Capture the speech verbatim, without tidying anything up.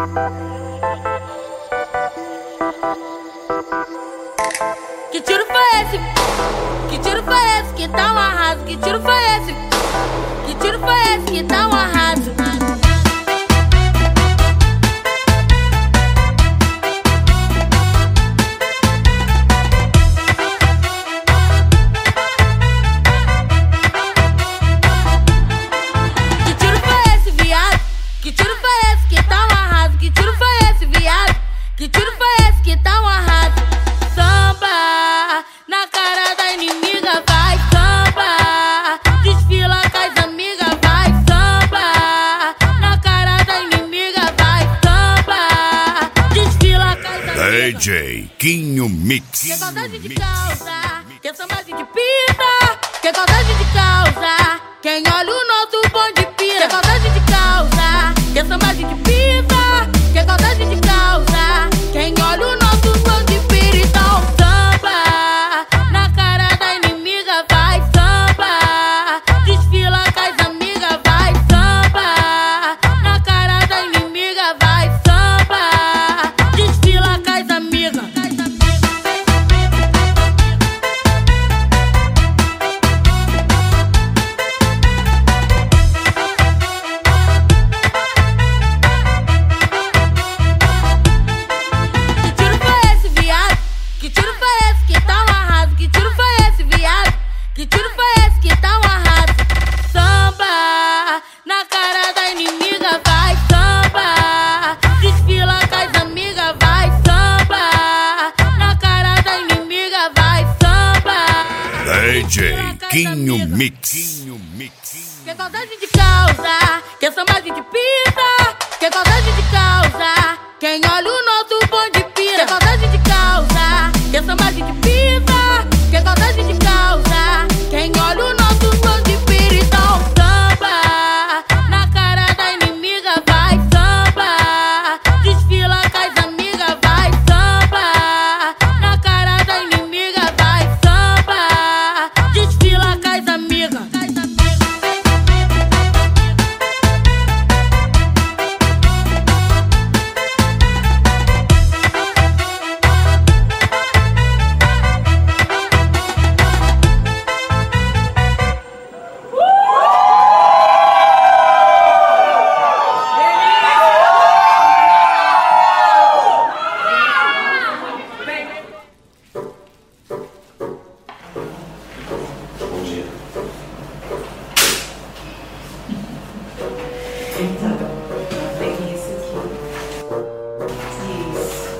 Que tiro foi esse? Que tiro foi esse que tá um arraso? Que tiro foi esse? Que tiro foi esse que tá um arraso? Que tiro foi esse, viado? Que tiro foi esse que tá um arraso? Que tiro foi esse, viado? Que tiro foi esse que tá um arraso? Samba na cara da inimiga, vai samba. Desfila com as amigas, vai samba. Na cara da inimiga, vai samba. Desfila com as amigas. D J Quinho Mix. Que saudade de causa, que saudade de pita. Que saudade de causa, quem olha o nosso bonde pira. Que saudade de causa, que saudade de pita. Que saudade de causa, quem olha o nosso bonde pira. Então samba na cara da inimiga, vai samba. Desfila com as amigas, vai samba. Na cara da inimiga, vai samba. Desfila com as amigas. Que tiro foi esse que tá um arraso? Que tiro foi esse, viado? Que tiro foi esse que tá um arraso? Samba na cara da inimiga, vai samba. Desfila com as amigas, vai samba. Na cara da inimiga, vai samba. D J Quinho Mix. Que saudade de causa, que samba de pita. Que saudade de causa, quem olha o nosso bonde pira. Que saudade de causa, que samba de pita. Que saudade de causa, quem olha o nosso bonde pira. Então samba na cara da inimiga, vai samba. Desfila com as amigas, vai samba. Na cara da inimiga, vai samba. Desfila com as amigas. Então, peguei esse aqui. Isso.